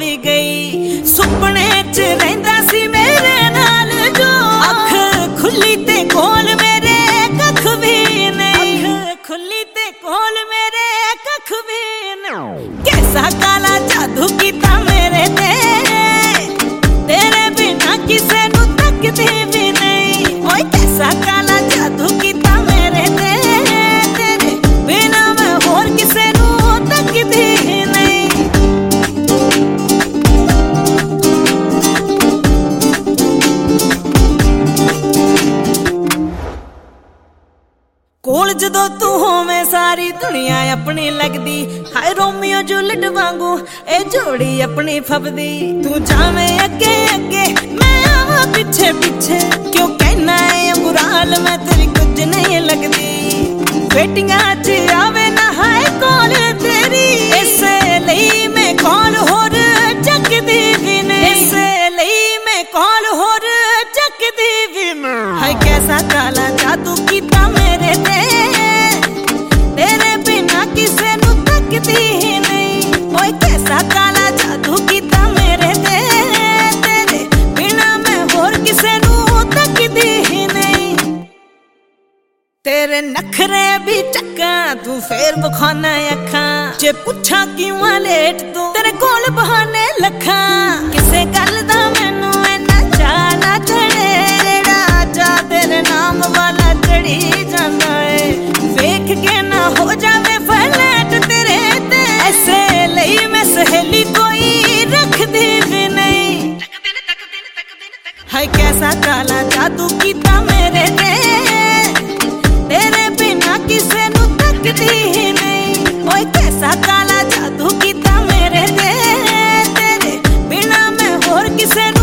भी गई। सुपने च रहिंदा सी मेरे नाल जो, अख खुली ते कोल मेरे कख भी नहीं, अख खुली ते कोल मेरे कख भी नहीं। कैसा काला जादू कीता मेरे ते, तेरे बिना किसे नू तकदी भी नहीं। ओए कैसा काला जादू कीता मेरे ते, तेरे बिना मैं होर किसे नू तकदी नहीं। कोल जदों तू होवे सारी दुनिया अपनी लगदी, हाय रोमियो जूलियट वांगू ए जोड़ी अपनी फबदी। तू जावे अगे अगे मैं आवां पिछे पिछे, क्यों कहना है बुरा हाल मैं तेरी कुछ नहीं लगदी। वेटिंगां च आवे ना हाय कॉल तेरी, इसे लई मैं कॉल होर चकदी भी नहीं, इसे लई मैं कॉल होर चकदी भी नहीं। हाय कैसा काला जादू कीता मेरे ते, तेरे बिना किसे नू तकदी ही नहीं। ओए कैसा काला जादू कीता मेरे ते, तेरे बिना मैं होर किसे नू तकदी ही नहीं। तेरे नखरे भी चक्का तू फेर बखाना अखां, जे पुछां क्यों लेट तू तेरे कोल बहाने लखां। किसे गल दा मैनू इन्ना चाऽ ना चढ़े, जेड़ा चा तेरे नाम वाला चढ़ी जांदा है। वेख के ना हो जावे फ्लैट तेरे ते, ऐसे लई मैं सहेली कोई रखदी भी नहीं। हाय कैसा काला जादू कीता मेरे ते, तेरे बिना किसे नू तकदी ही नहीं। ओए कैसा काला जादू कीता मेरे ते, तेरे बिना मैं होर किसे